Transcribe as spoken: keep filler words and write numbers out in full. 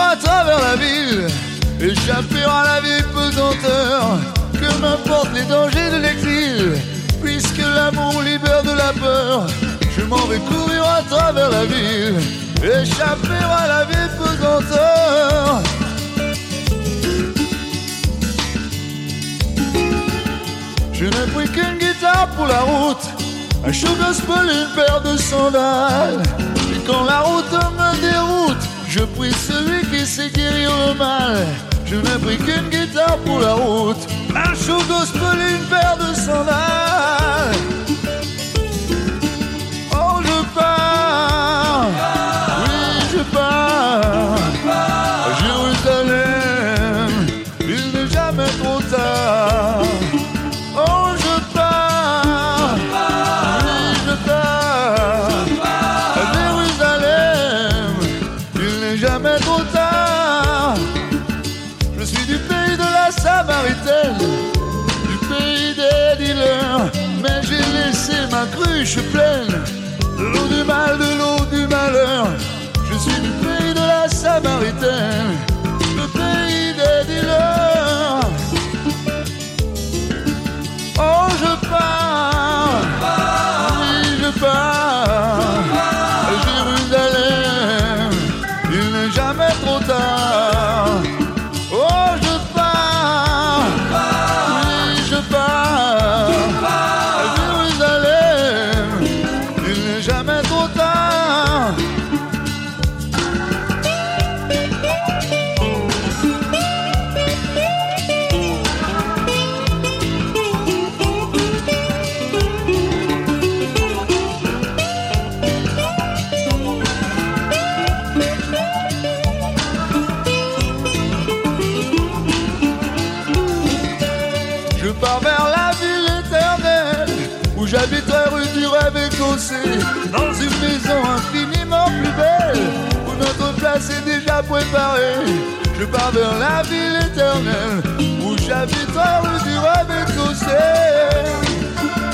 à travers la ville, échapper à la vie pesanteur, que m'importent les dangers de l'exil, puisque l'amour libère de la peur. Je m'en vais courir à travers la ville, échapper à la vie pesanteur. Je n'ai pris qu'une guitare pour la route, un show gospel et une paire de sandales. Et quand la route me déroute, je prie celui qui sait guérir le mal. Je n'ai pris qu'une guitare pour la route, un show gospel et une paire de sandales. Oh, je pars, oui, je pars à Jérusalem, il n'est jamais trop tard. Oh, je pars, oui, je pars à Jérusalem, il n'est jamais trop tard. Je suis du pays de la Samaritaine, du pays des dealers, mais j'ai laissé ma cruche pleine de l'eau du mal, de l'eau du malheur. Je suis du pays de la Samaritaine, le pays des dealers. Oh, je pars, oui, je pars à Jérusalem, il n'est jamais trop tard. Oh, je pars, oui, je pars à Jérusalem, il n'est jamais trop tard. Je pars vers la ville éternelle, où j'habiterai rue du rêve écossais, dans une maison infiniment plus belle, où notre place est déjà préparée. Je pars vers la ville éternelle, où j'habiterai rue du rêve écossais.